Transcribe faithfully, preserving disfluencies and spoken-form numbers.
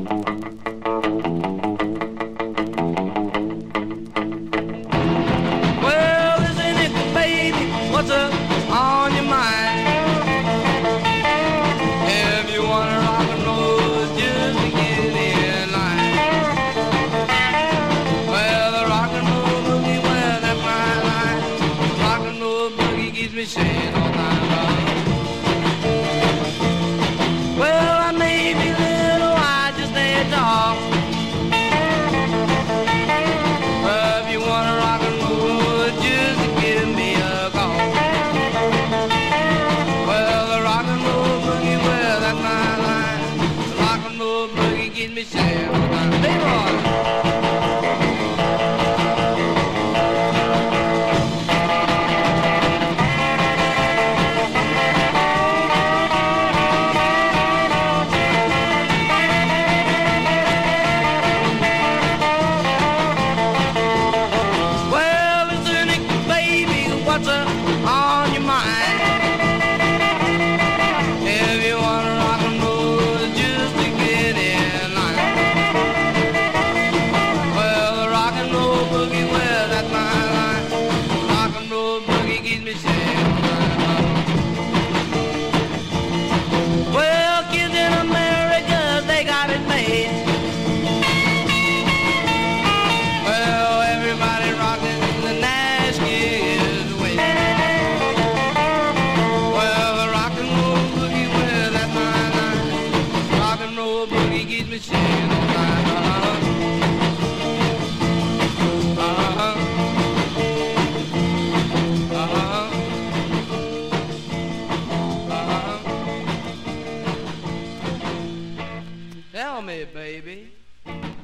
Well, isn't it, baby? What's up on your mind? If you wanna rock and roll, just to get in line. Well, the rock and roll boogie, well, that's my line. Rock and roll boogie keeps me sane all night long. Well, I may be little, I just ain't tall. Well, if you wanna rock and roll, just to give me a call. Well, the rock and roll boogie, well, that's my line. The rock and roll boogie keeps me sane all night. Hey, boy. What's up on your mind? If you wanna rock and roll, just to get in line. Well, the rock and roll boogie, well, that's my line. Rock and roll boogie keeps me sane all night long. Well, kids in America, they got it made. Well, everybody rocking the Nashville way. Well, the rock and roll boogie, well, that's my line. Rock and roll boogie keeps me sane all night long. Uh-huh. Uh-huh. Uh-huh. Tell me, baby.